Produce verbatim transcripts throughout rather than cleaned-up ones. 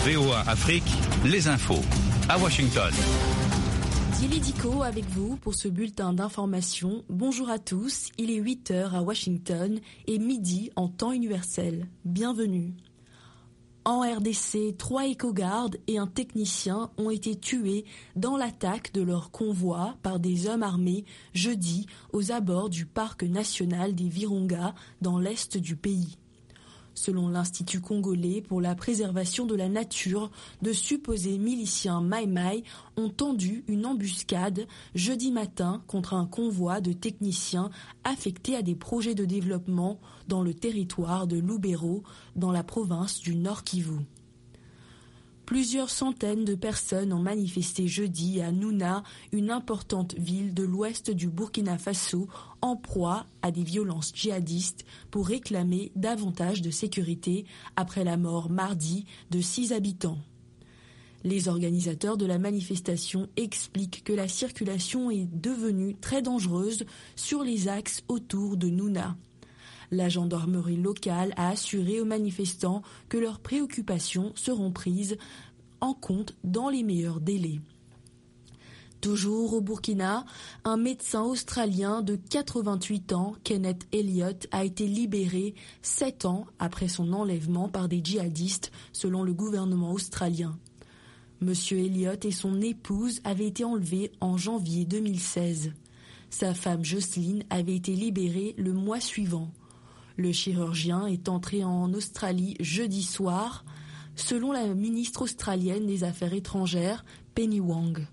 V O A Afrique, les infos. À Washington. Thierry Dico avec vous pour ce bulletin d'information. Bonjour à tous, il est huit heures à Washington et midi en temps universel. Bienvenue. En R D C, trois éco-gardes et un technicien ont été tués dans l'attaque de leur convoi par des hommes armés jeudi aux abords du parc national des Virunga dans l'est du pays. Selon l'Institut congolais pour la préservation de la nature, de supposés miliciens Maï-Maï ont tendu une embuscade jeudi matin contre un convoi de techniciens affectés à des projets de développement dans le territoire de Lubero, dans la province du Nord Kivu. Plusieurs centaines de personnes ont manifesté jeudi à Nouna, une importante ville de l'ouest du Burkina Faso, en proie à des violences djihadistes pour réclamer davantage de sécurité après la mort mardi de six habitants. Les organisateurs de la manifestation expliquent que la circulation est devenue très dangereuse sur les axes autour de Nouna. La gendarmerie locale a assuré aux manifestants que leurs préoccupations seront prises en compte dans les meilleurs délais. Toujours au Burkina, un médecin australien de quatre-vingt-huit ans, Kenneth Elliott, a été libéré sept ans après son enlèvement par des djihadistes, selon le gouvernement australien. Monsieur Elliott et son épouse avaient été enlevés en janvier deux mille seize. Sa femme Jocelyne avait été libérée le mois suivant. Le chirurgien est entré en Australie jeudi soir, selon la ministre australienne des Affaires étrangères, Penny Wong.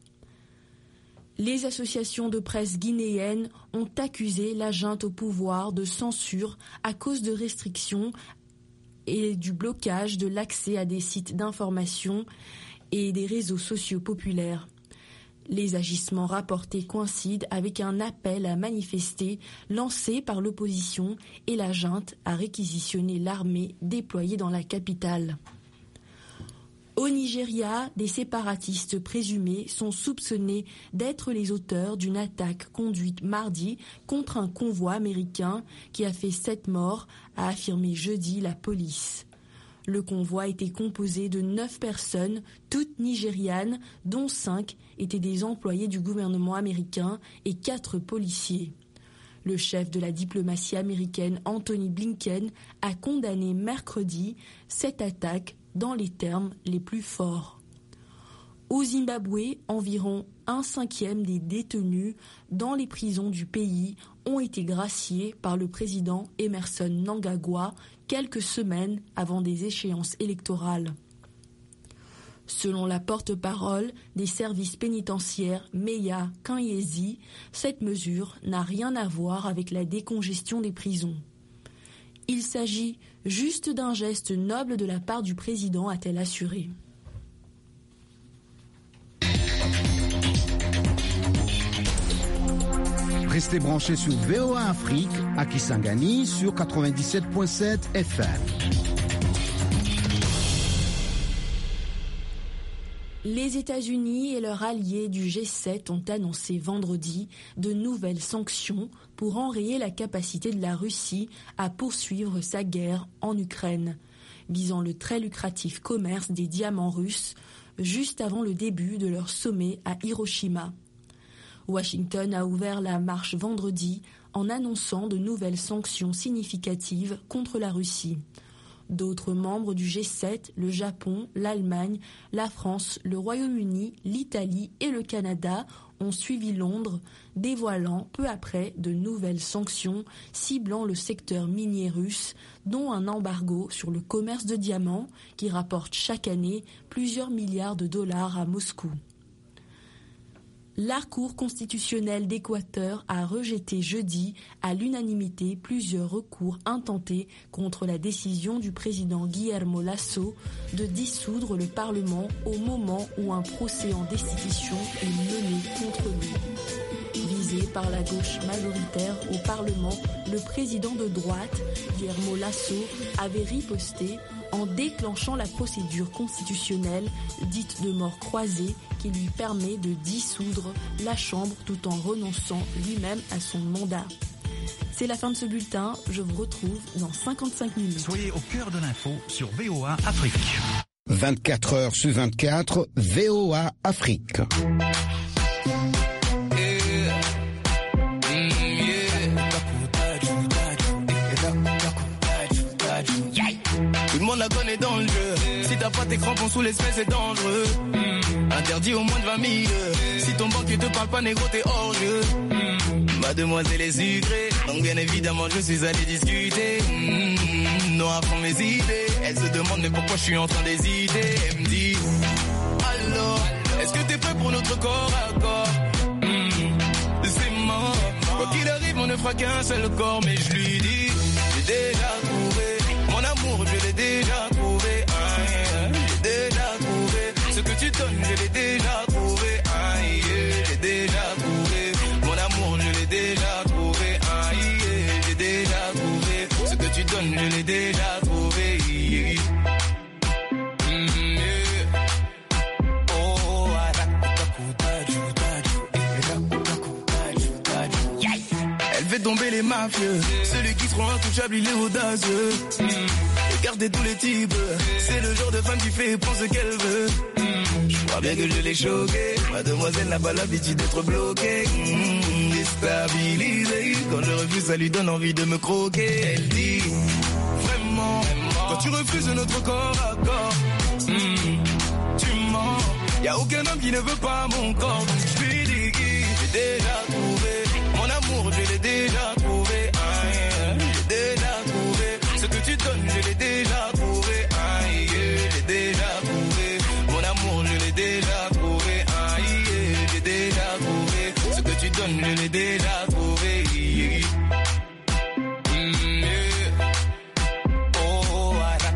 Les associations de presse guinéennes ont accusé la junte au pouvoir de censure à cause de restrictions et du blocage de l'accès à des sites d'information et des réseaux sociaux populaires. Les agissements rapportés coïncident avec un appel à manifester lancé par l'opposition et la junte à réquisitionner l'armée déployée dans la capitale. Au Nigeria, des séparatistes présumés sont soupçonnés d'être les auteurs d'une attaque conduite mardi contre un convoi américain qui a fait sept morts, a affirmé jeudi la police. Le convoi était composé de neuf personnes, toutes nigérianes, dont cinq étaient des employés du gouvernement américain et quatre policiers. Le chef de la diplomatie américaine, Anthony Blinken, a condamné mercredi cette attaque dans les termes les plus forts. Au Zimbabwe, environ un cinquième des détenus dans les prisons du pays ont été graciés par le président Emerson Mnangagwa quelques semaines avant des échéances électorales. Selon la porte-parole des services pénitentiaires Meya Kanyezi, cette mesure n'a rien à voir avec la décongestion des prisons. Il s'agit juste d'un geste noble de la part du président, a-t-elle assuré. Restez branchés sur V O A Afrique à Kisangani sur quatre-vingt-dix-sept virgule sept F M. Les États-Unis et leurs alliés du G sept ont annoncé vendredi de nouvelles sanctions pour enrayer la capacité de la Russie à poursuivre sa guerre en Ukraine, visant le très lucratif commerce des diamants russes juste avant le début de leur sommet à Hiroshima. Washington a ouvert la marche vendredi en annonçant de nouvelles sanctions significatives contre la Russie. D'autres membres du G sept, le Japon, l'Allemagne, la France, le Royaume-Uni, l'Italie et le Canada ont suivi Londres, dévoilant peu après de nouvelles sanctions ciblant le secteur minier russe, dont un embargo sur le commerce de diamants qui rapporte chaque année plusieurs milliards de dollars à Moscou. La Cour constitutionnelle d'Équateur a rejeté jeudi à l'unanimité plusieurs recours intentés contre la décision du président Guillermo Lasso de dissoudre le Parlement au moment où un procès en destitution est mené contre lui. Visé par la gauche majoritaire au Parlement, le président de droite, Guillermo Lasso, avait riposté en déclenchant la procédure constitutionnelle dite de mort croisée qui lui permet de dissoudre la Chambre tout en renonçant lui-même à son mandat. C'est la fin de ce bulletin, je vous retrouve dans cinquante-cinq minutes. Soyez au cœur de l'info sur V O A Afrique. vingt-quatre heures sur vingt-quatre, V O A Afrique. Tout le monde la connaît dans le jeu. Si t'as pas tes crampons sous l'espèce, c'est dangereux. Mmh. Interdit au moins de vingt mille. Si ton banquier te parle pas négro, t'es hors jeu. Mmh. Mademoiselle est sucrée, donc bien évidemment je suis allé discuter. Mmh. Non à fond mes idées. Elle se demande mais pourquoi je suis en train d'hésiter. Elle me dit alors, est-ce que t'es prêt pour notre corps à corps? Mmh. C'est mort. Quoi qu'il arrive, on ne fera qu'un seul corps. Mais je lui dis, j'ai déjà trouvé mon amour, je l'ai déjà trouvé. Ah, yeah. J'ai déjà trouvé ce que tu donnes, je l'ai déjà trouvé. Ah, yeah. J'ai déjà trouvé mon amour, je l'ai déjà trouvé. Ah, yeah. J'ai déjà trouvé ce que tu donnes, je l'ai déjà trouvé. Yeah. Mm, yeah. Oh, elle fait tomber les mafieux, celui qui seront intouchables, il est audacieux. Mm. Regardez tous les types, c'est le genre de femme qui fait et prend ce qu'elle veut. Mm. Je crois bien que je l'ai choquée, mademoiselle n'a pas l'habitude d'être bloquée. Mm. Déstabilisée, quand je refuse ça lui donne envie de me croquer. Elle dit, vraiment, quand tu refuses notre corps à corps, mm. tu mens. Y'a aucun homme qui ne veut pas mon corps, donc je lui dis qui j'ai déjà trouvé. Mon amour, je l'ai déjà trouvé. Ah, yeah. J'ai déjà trouvé ce que tu donnes, je l'ai déjà trouvé. Ah, yeah. J'ai déjà trouvé mon amour, je l'ai déjà trouvé. Ah, yeah. J'ai déjà trouvé ce que tu donnes, je l'ai déjà trouvé. Yeah. Mm, yeah. Oh,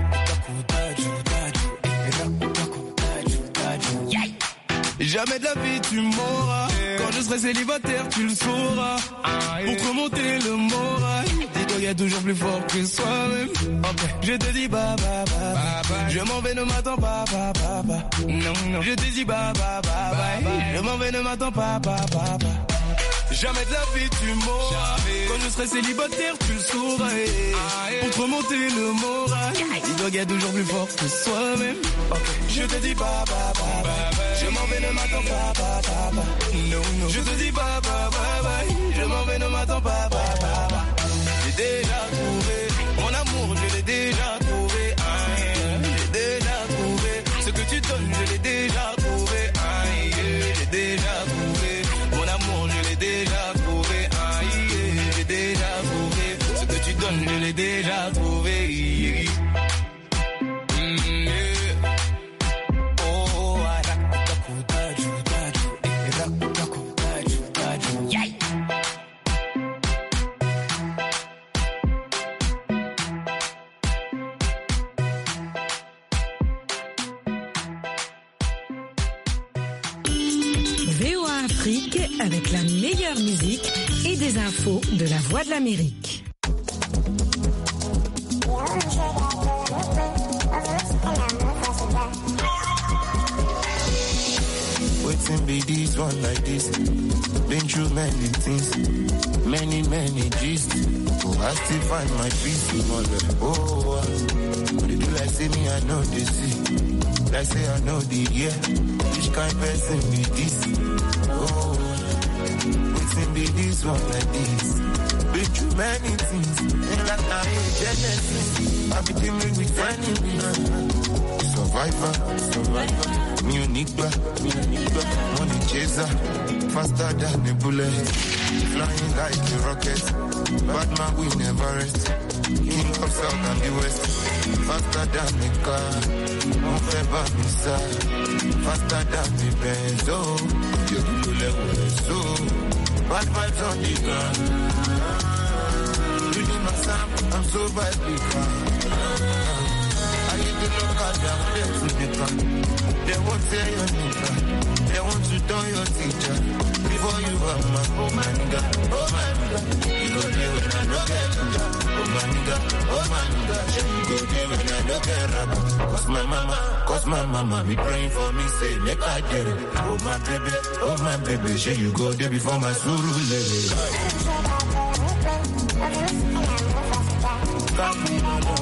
jamais de la vie tu m'auras. Quand je serai célibataire, tu le sauras. Pour te remonter le moral, dis-toi qu'il y a toujours plus fort que soi-même. Okay. Je te dis bye bye bye, bye, bye. Je m'en vais, ne m'attends pas, pas, pas, pas. Non, non. Je te dis bye bye bye, bye, bye. Je m'en vais, ne m'attends pas, pas, pas, pas. Jamais de la vie tu m'auras. Quand je serai célibataire, tu le sauras. Pour te remonter le moral, dis-toi qu'il y a toujours plus fort que soi-même. Okay. Je te dis bye bye bye, bye. Je m'en vais, ne m'attends pas, pas, pas, pas. No, no. Je te dis bye bye bye, bye. Je m'en vais, ne m'attends pas, pas, pas, pas. J'ai déjà trouvé mon amour, je l'ai déjà trouvé. Ah, yeah. J'ai déjà trouvé ce que tu donnes, je l'ai déjà trouvé. Ah, yeah. J'ai déjà trouvé mon amour, je l'ai déjà trouvé. Ah, yeah. J'ai déjà trouvé ce que tu donnes, je l'ai déjà trouvé. Yeah. Avec la meilleure musique et des infos de la Voix de l'Amérique. Waiting be this one like this. Been through many things, many, many G's. Oh, I still find my peace in all the oh, but they do like say me, I know they see. Like say I know the yeah. Which kind of person be this? Oh, waiting be this one like this. Been through many things, and like I ain't Genesis. I be dealing with enemies. Survivor, survivor. Me unique, me unique, money chaser, faster than a bullet, flying like a rocket. Bad man, we never rest. King of South and the West, faster than a car. Mon frère va me ça, faster than the Benz. Oh, you do level so. Bad vibes on the ground. Reading my sound, I'm so badly found. I get the local down there to the ground. They won't say your nigga. They want to turn your teacher. Before you are my oh my nigga, oh my nigga. You go there when I don't get nigga. Oh my nigga, oh my nigga. You go there when I don't get rubber. Cause my mama, cause my mama be praying for me, say make I get it. Oh my baby, oh my baby. Shall you go there before my suru lady?